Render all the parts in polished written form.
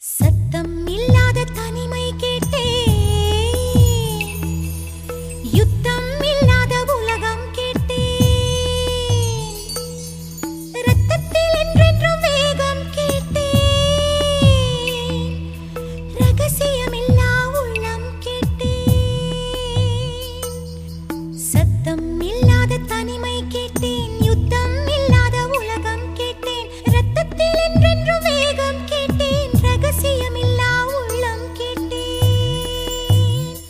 சத்தம் இல்லாத தனிமை கேட்டேன், யுத்தம் இல்லாத உலகம் கேட்டேன், இரத்தத்தில் என்றென்றும் வேகம் கேட்டேன், ரகசியமில்லா உள்ளம் கேட்டேன். சத்தம் இல்லாத தனிமை கேட்டேன், யுத்தம் இல்லாத உலகம் கேட்டேன், இரத்தத்தில் என்றென்றும் வேகம் கேட்டேன், ரகசியமில்லா உள்ளம் கேட்டேன்.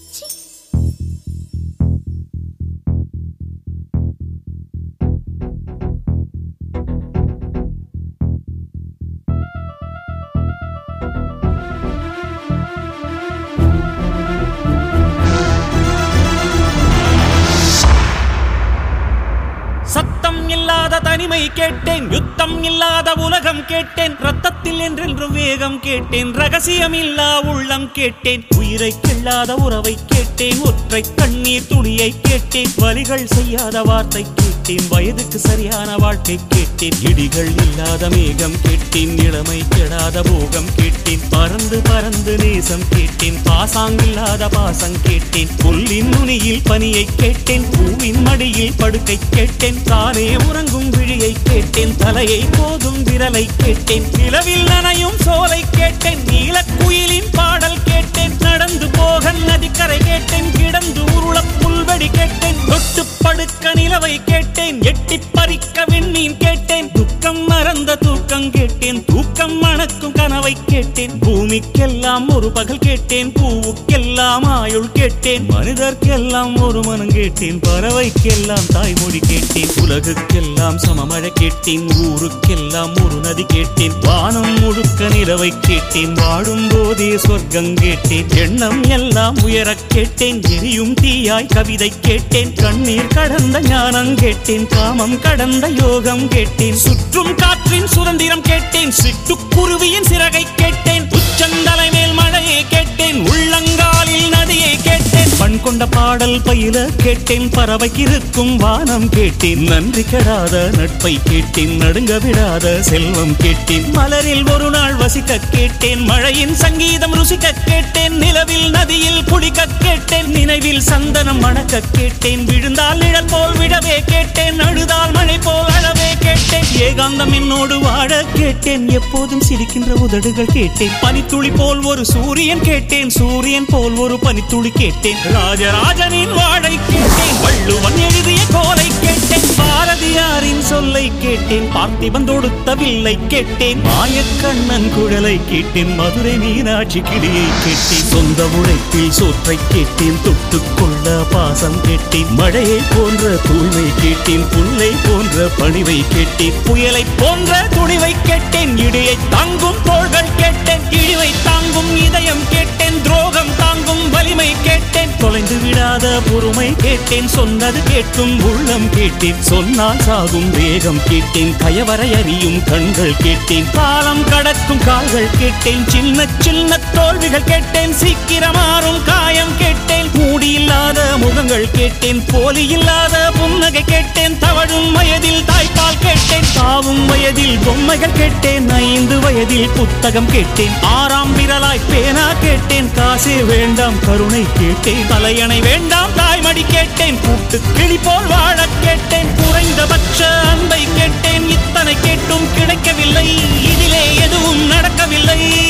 சத்தம் இல்லாத தனிமை கேட்டேன், யுத்தம் இல்லாத உலகம் கேட்டேன், ரத்தத்தில் என்றென்றும் வேகம் கேட்டேன், ரகசியம் இல்லா உள்ளம் கேட்டேன், உயிரை கிள்ளாத உறவை கேட்டேன், ஒற்றை கண்ணீர் துளியை கேட்டேன், வலிகள் செய்யாத வார்த்தை கேட்டேன், வயதுக்கு சரியான வாழ்க்கை கேட்டேன், இடிகள் இல்லாத மேகம் கேட்டேன், இளமை கெடாத போகம் கேட்டேன், பறந்து பறந்து நேசம் கேட்டேன், பாசாங்கில்லாத பாசம் கேட்டேன், புல்லின் நுனியில் பனியை கேட்டேன், பூவின் மடியில் படுக்கை கேட்டேன், தானே உறங்கும் விழியை கேட்டேன், தலையை போதும் விரலை கேட்டேன், நிலவில் நனையும் சோலை கேட்டேன், நீலக்குயிலின் பாடல் கேட்டேன், நடந்து போக நதிக்கரை கேட்டேன், கிடந்து உருள புல்வெடி கேட்டேன், தொட்டு படுக்க நிலவை கேட்டேன், எட்டி பறிக்க விண்மீன் கேட்டேன், துக்கம் மறந்த தூக்கம் கேட்டேன், தூக்கம் மணக்கும் கனவை கேட்டேன், பூமிக்கெல்லாம் ஒரு பகல் கேட்டேன், பூவுக்கெல்லாம் ஆயுள் கேட்டேன், மனிதர்க்கெல்லாம் ஒரு மனம் கேட்டேன், பறவைக்கெல்லாம் தாய்மொழி கேட்டேன், உலகுக்கெல்லாம் சமமழை கேட்டேன், ஊருக்கெல்லாம் ஒரு நதி கேட்டேன், வானம் முழுக்க நிலவை கேட்டேன், வாழும் போதே சொர்க்கம் கேட்டேன், எண்ணம் எல்லாம் உயரக் கேட்டேன், எரியும் தீயாய் கவிதை கேட்டேன், கண்ணீர் கடந்த ஞானம் கேட்டேன், காமம் கடந்த யோகம் கேட்டேன், சுற்றும் காற்றின் சுதந்திரம் கேட்டேன், சிட்டுக்குருவியின் சிறகை கேட்டேன், உச்சந்தலை மேல் மழையை கேட்டேன், உள்ளங்காலில் நதியை கேட்டேன், பண் கொண்ட பாடல் பயில கேட்டேன், பறவைக்கிருக்கும் வானம் கேட்டேன், நன்றி கெடாத நட்பை கேட்டேன், நடுங்க விடாத செல்வம் கேட்டேன், மலரில் ஒரு நாள் வசிக்க கேட்டேன், மழையின் சங்கீதம் ருசிக்க கேட்டேன், நிலவில் நதியில் குளிக்க கேட்டேன், நினைவில் சந்தனம் மணக்க கேட்டேன், விழுந்தால் நிழல் போல் விடவே கேட்டேன், அழுதால் மழை போல் அழவே கேட்டேன், ஏகாந்தம் என்னோடு வாழ கேட்டேன், எப்போதும் சிரிக்கின்ற உதடுகள் கேட்டேன், பனித்துளி போல் ஒரு சூரியன் கேட்டேன், சூரியன் போல் ஒரு பனித்துளி கேட்டேன், ராஜராஜனின் வாழை கேட்டேன், வள்ளுவன் எழுதிய கோலை கேட்டேன், பாரதியாரின் சொல்லை கேட்டேன், பார்த்திபன் தொடுத்த வில்லை கேட்டேன், மாயக்கண்ணன் குழலை கேட்டேன், மதுரை மீனாட்சி கிளியை கேட்டேன், சொந்த உழைப்பில் சோற்றை கேட்டேன், தொட்டுக்கொள்ள பாசம் கேட்டேன், மழையை போன்ற தூய்மை கேட்டேன், புல்லை போன்ற பணிவை கேட்டேன், புயலை போன்ற துணிவை கேட்டேன், இடியை தாங்கும் தோள்கள் கேட்டேன், இழிவை தாங்கும் இதயம் கேட்டேன், துரோகம் தாங்கும் வலிமை கேட்டேன், தொலைந்து விடாத பொறுமை கேட்டேன், சொன்னது கேட்கும் உள்ளம் கேட்டேன், சொன்னால் சாகும் வேகம் கேட்டேன், கயவரை அறியும் கண்கள் கேட்டேன், காலம் கடக்கும் கால்கள் கேட்டேன், சின்ன சின்ன தோல்விகள் கேட்டேன், சீக்கிரம் மாறும் காயம் கேட்டேன், மூடியில்லாத முகங்கள் கேட்டேன், போலி இல்லாத புன்னகை கேட்டேன், தவழும் வயதில் தாய்ப்பால் கேட்டேன், தாவும் வயதில் பொம்மைகள் கேட்டேன், 5 வயதில் புத்தகம் கேட்டேன், 6ஆம் விரலாய் பேனா கேட்டேன், காசே வேண்டாம் கருணை கேட்டேன், தலையணை வேண்டாம் தாய்மடி கேட்டேன், கூட்டு கிளி போல் வாழ கேட்டேன், குறைந்தபட்ச அன்பை கேட்டேன், இத்தனை கேட்டும் கிடைக்கவில்லை, இதிலே எதுவும் நடக்கவில்லை.